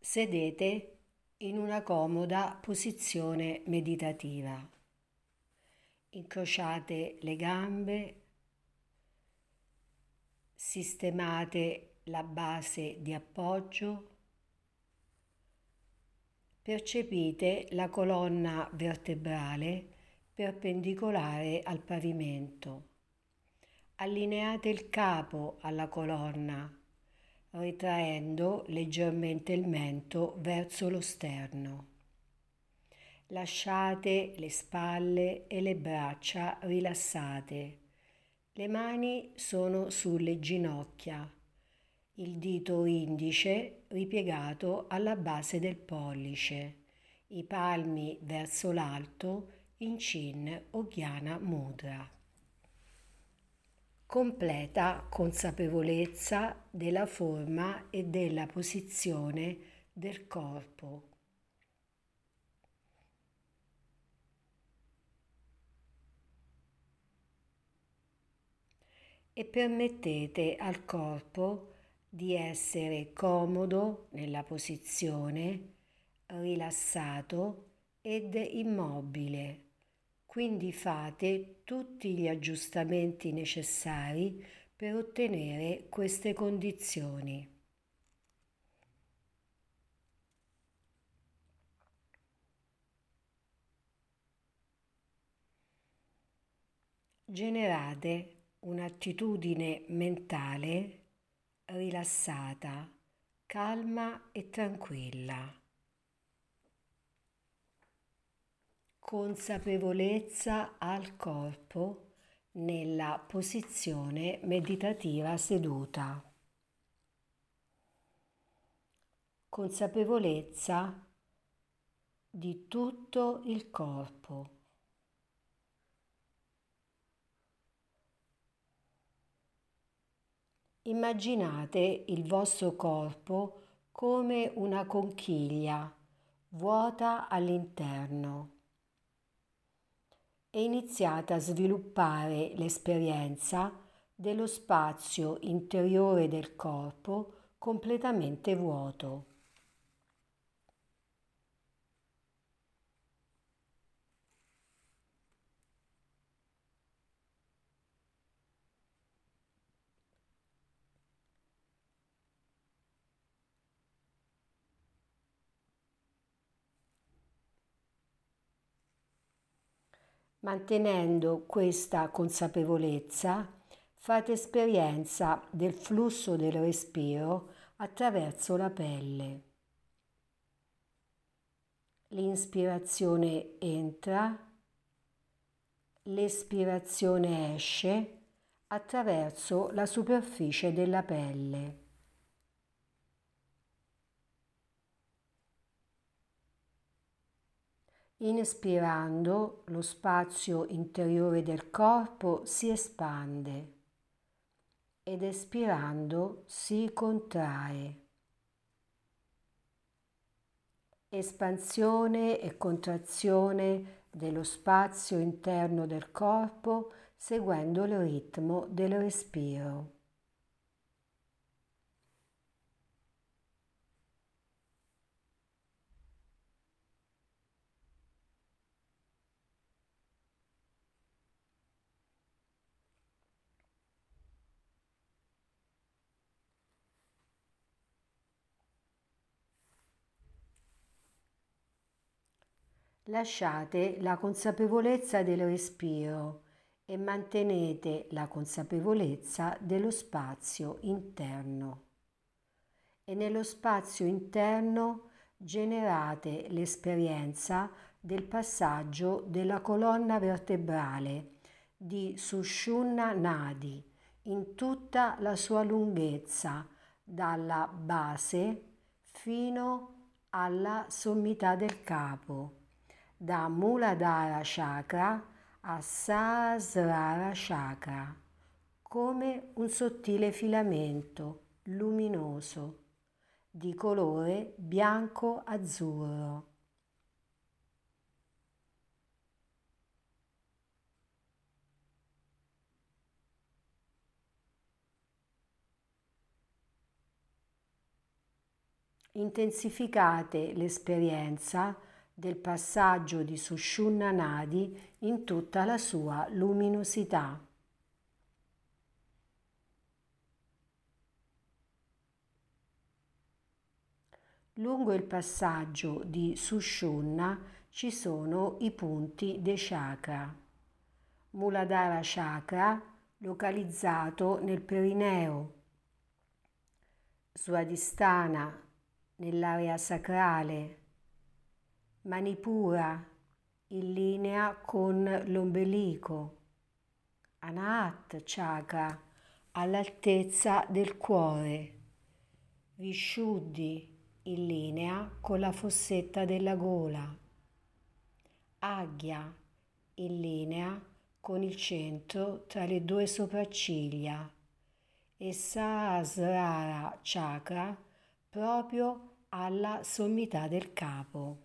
Sedete in una comoda posizione meditativa. Incrociate le gambe, sistemate la base di appoggio, percepite la colonna vertebrale perpendicolare al pavimento. Allineate il capo alla colonna, ritraendo leggermente il mento verso lo sterno. Lasciate le spalle e le braccia rilassate. Le mani sono sulle ginocchia, il dito indice ripiegato alla base del pollice, i palmi verso l'alto in Chin o Jnana Mudra. Completa consapevolezza della forma e della posizione del corpo. E permettete al corpo di essere comodo nella posizione, rilassato ed immobile. Quindi fate tutti gli aggiustamenti necessari per ottenere queste condizioni. Generate un'attitudine mentale rilassata, calma e tranquilla. Consapevolezza al corpo nella posizione meditativa seduta. Consapevolezza di tutto il corpo. Immaginate il vostro corpo come una conchiglia vuota all'interno e iniziate a sviluppare l'esperienza dello spazio interiore del corpo completamente vuoto. Mantenendo questa consapevolezza, fate esperienza del flusso del respiro attraverso la pelle. L'inspirazione entra, l'espirazione esce attraverso la superficie della pelle. Inspirando, lo spazio interiore del corpo si espande ed espirando si contrae. Espansione e contrazione dello spazio interno del corpo seguendo il ritmo del respiro. Lasciate la consapevolezza del respiro e mantenete la consapevolezza dello spazio interno. E nello spazio interno generate l'esperienza del passaggio della colonna vertebrale di Sushumna Nadi in tutta la sua lunghezza, dalla base fino alla sommità del capo, da Muladhara Chakra a Sahasrara Chakra, come un sottile filamento luminoso di colore bianco-azzurro. intensificate l'esperienza del passaggio di Sushumna Nadi in tutta la sua luminosità. Lungo il passaggio di Sushumna ci sono i punti dei chakra. Muladhara Chakra, localizzato nel perineo, Swadhisthana nell'area sacrale, Manipura in linea con l'ombelico, Anahat Chakra all'altezza del cuore, Vishuddhi in linea con la fossetta della gola, Agya in linea con il centro tra le due sopracciglia e Sahasrara Chakra proprio alla sommità del capo.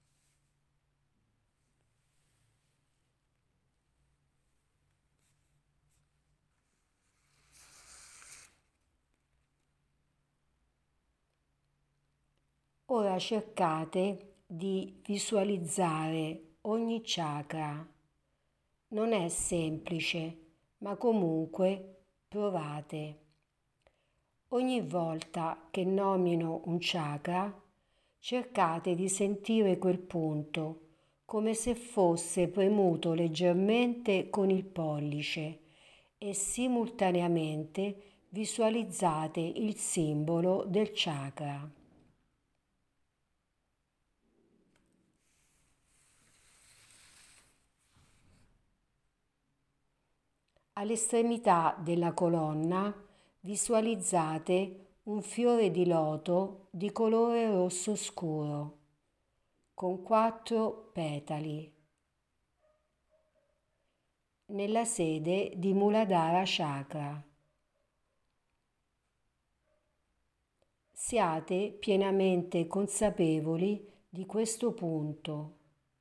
Ora cercate di visualizzare ogni chakra. Non è semplice, ma comunque provate. Ogni volta che nomino un chakra, cercate di sentire quel punto come se fosse premuto leggermente con il pollice e simultaneamente visualizzate il simbolo del chakra. All'estremità della colonna visualizzate un fiore di loto di colore rosso scuro con 4 petali nella sede di Muladhara Chakra. Siate pienamente consapevoli di questo punto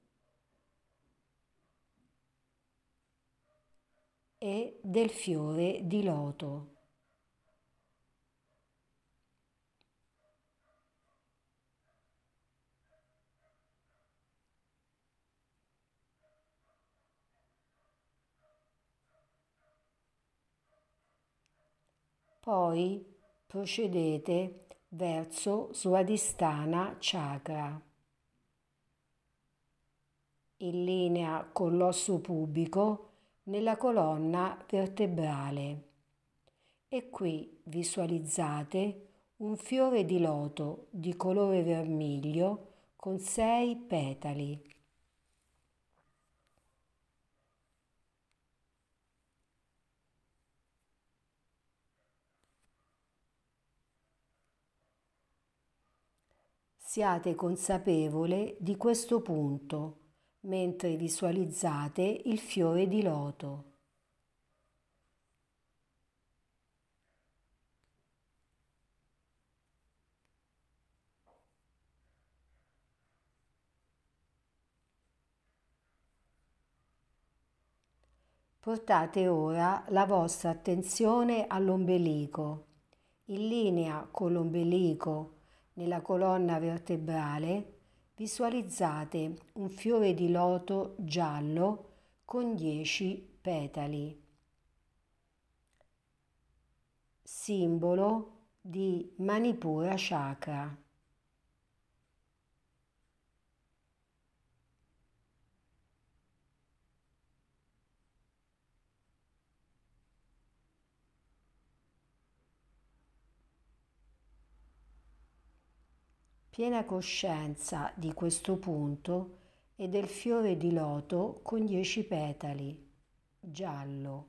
e del fiore di loto. Poi procedete verso Swadhisthana Chakra, in linea con l'osso pubico nella colonna vertebrale, e qui visualizzate un fiore di loto di colore vermiglio con 6 petali. Siate consapevole di questo punto mentre visualizzate il fiore di loto. Portate ora la vostra attenzione all'ombelico. In linea con l'ombelico nella colonna vertebrale visualizzate un fiore di loto giallo con 10 petali, simbolo di Manipura Chakra. Piena coscienza di questo punto e del fiore di loto con 10 petali, giallo.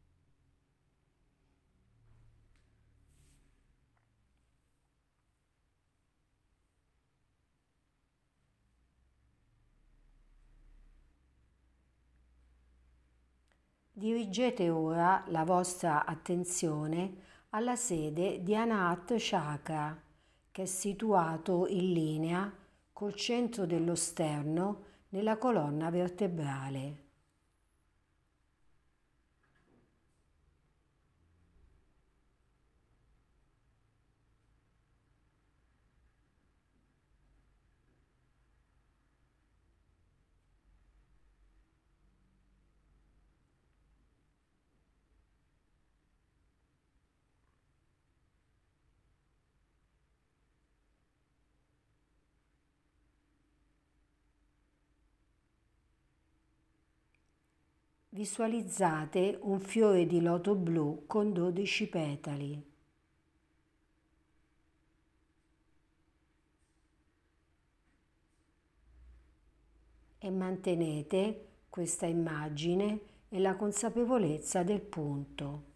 Dirigete ora la vostra attenzione alla sede di Anahat Chakra, che è situato in linea col centro dello sterno nella colonna vertebrale. Visualizzate un fiore di loto blu con 12 petali. E mantenete questa immagine e la consapevolezza del punto.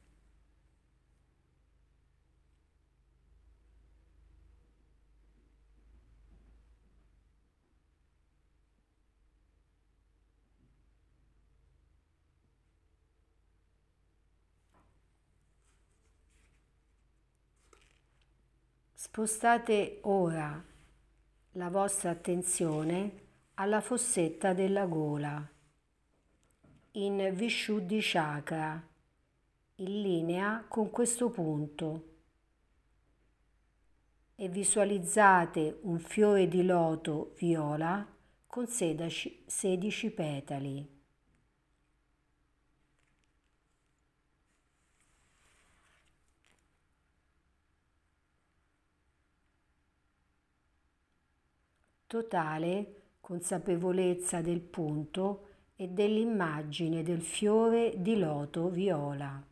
Spostate ora la vostra attenzione alla fossetta della gola, in Vishuddhi Chakra, in linea con questo punto, e visualizzate un fiore di loto viola con 16 petali. Totale consapevolezza del punto e dell'immagine del fiore di loto viola.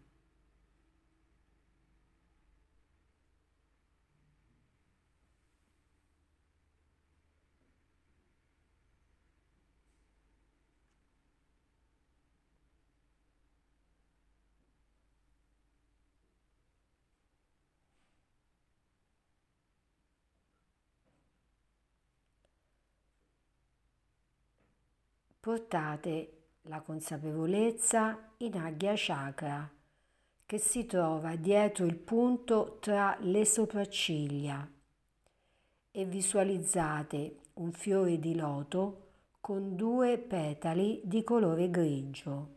Portate la consapevolezza in Agya Chakra, che si trova dietro il punto tra le sopracciglia, e visualizzate un fiore di loto con 2 petali di colore grigio.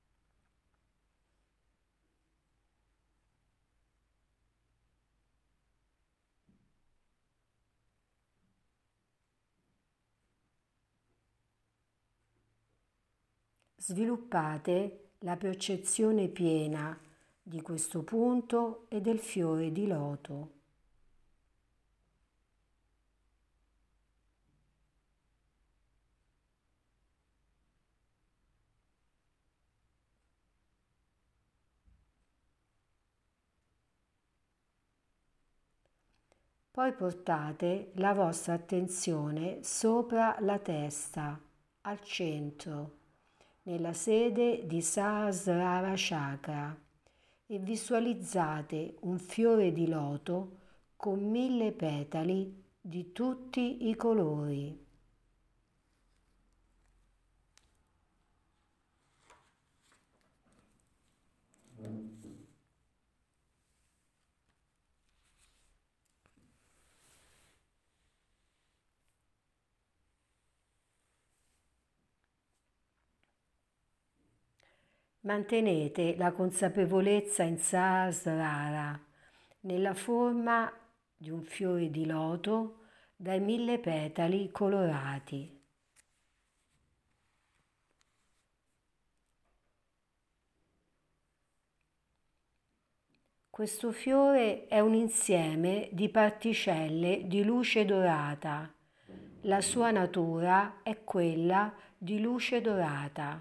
Sviluppate la percezione piena di questo punto e del fiore di loto. Poi portate la vostra attenzione sopra la testa, al centro, nella sede di Sahasrara Chakra, e visualizzate un fiore di loto con 1000 petali di tutti i colori. Mantenete la consapevolezza in Sahasrara, nella forma di un fiore di loto dai 1000 petali colorati. Questo fiore è un insieme di particelle di luce dorata. La sua natura è quella di luce dorata.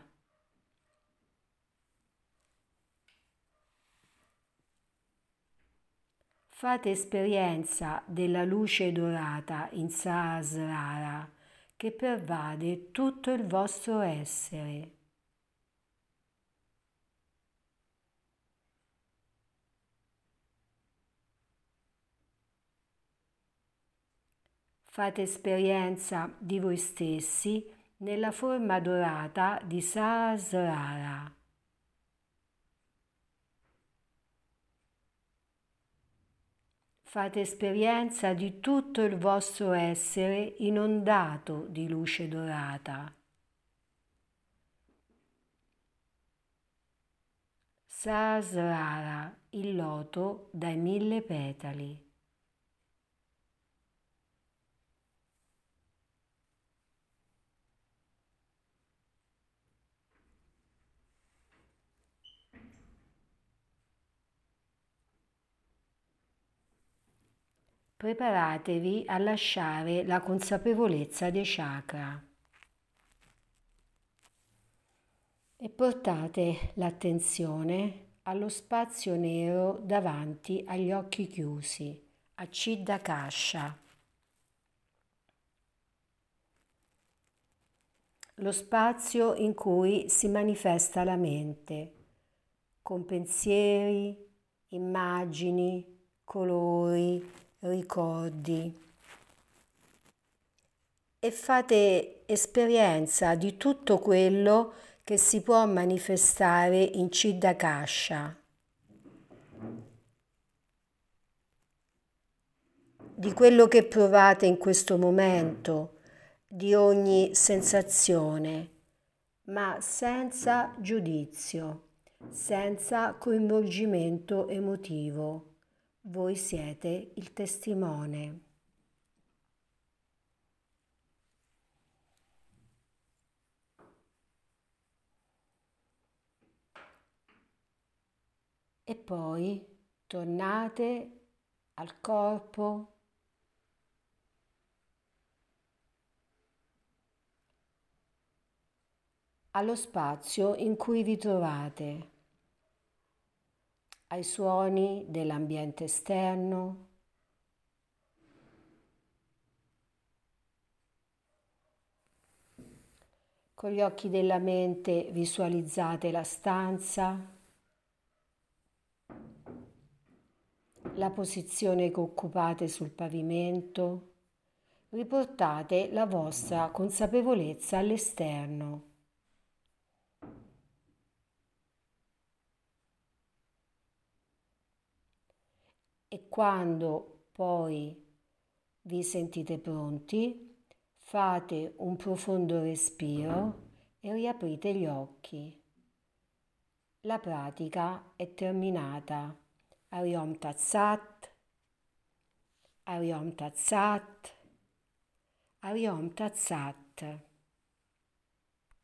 Fate esperienza della luce dorata in Sahasrara che pervade tutto il vostro essere. Fate esperienza di voi stessi nella forma dorata di Sahasrara. Fate esperienza di tutto il vostro essere inondato di luce dorata. Sahasrara, il loto dai 1000 petali. Preparatevi a lasciare la consapevolezza dei chakra. e portate l'attenzione allo spazio nero davanti agli occhi chiusi, a Chitta Kasha. Lo spazio in cui si manifesta la mente, con pensieri, immagini, colori, ricordi. E fate esperienza di tutto quello che si può manifestare in Chitta Kasha, di quello che provate in questo momento, di ogni sensazione, ma senza giudizio, senza coinvolgimento emotivo. Voi siete il testimone. E poi tornate al corpo, allo spazio in cui vi trovate, ai suoni dell'ambiente esterno, con gli occhi della mente visualizzate la stanza, la posizione che occupate sul pavimento, riportate la vostra consapevolezza all'esterno. E quando poi vi sentite pronti, fate un profondo respiro e riaprite gli occhi. La pratica è terminata. Ariom Tat Ariom Tat Ariom Tat